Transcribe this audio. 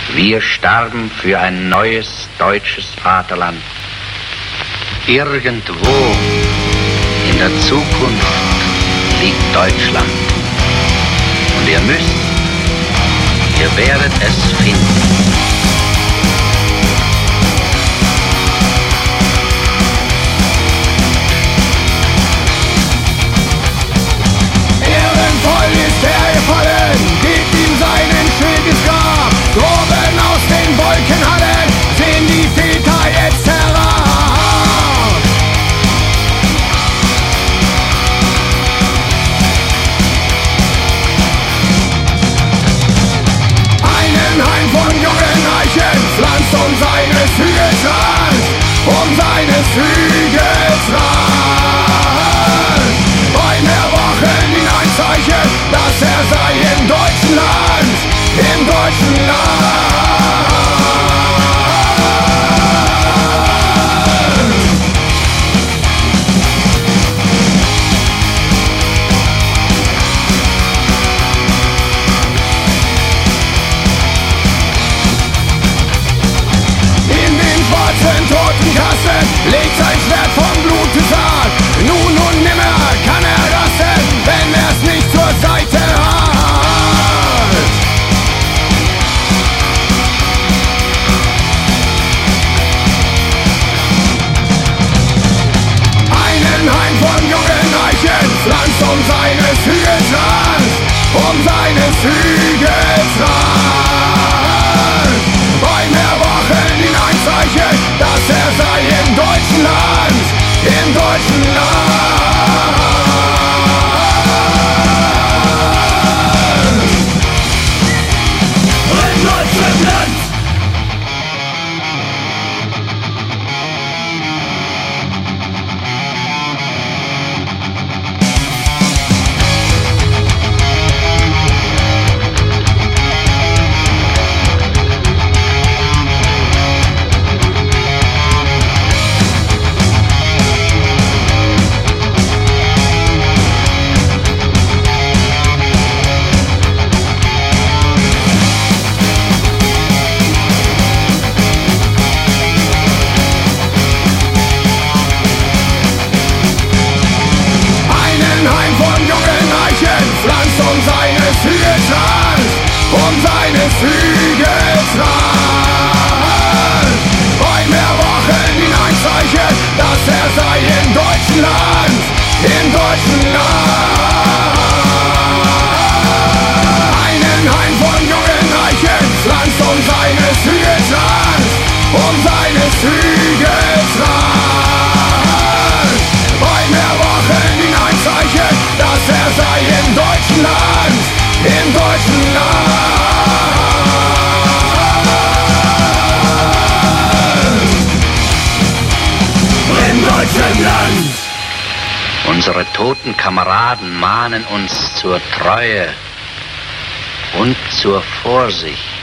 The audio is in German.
Wir starben für ein neues deutsches Vaterland. Irgendwo in der Zukunft liegt Deutschland. Und ihr werdet es finden. Droben aus den Wolkenhallen sehen die Väter jetzt herab. Einen Hain von jungen Eichen pflanzt seines Hügels Rand, seines Hügels Rand. Beim Erwachen ihn ein Zeichen, dass sei im deutschen Land. Im deutschen Land. In den schwarzen Totenkasten legt sein Schwert vom Blutes an. Nun und nimmer kann er rasten, wenn er's nicht zur Seite hat. Pflanzt seines Hügels Rand, seines Hügels Rand. Beim Erwachen ihn ein Zeichen, dass sei im deutschen Land, im deutschen Land. Im deutschen Land. Seines Hügels Rand, seines Hügels Rand. Beim Erwachen ihn ein Zeichen, dass sei im deutschen Land, im deutschen Land. Einen Hain von jungen Eichen pflanzt seines Hügels Rand, seines Hügels Rand. Beim Erwachen ihn ein Zeichen, dass sei im deutschen Land, im deutschen Land. Im deutschen Land. Unsere toten Kameraden mahnen uns zur Treue und zur Vorsicht.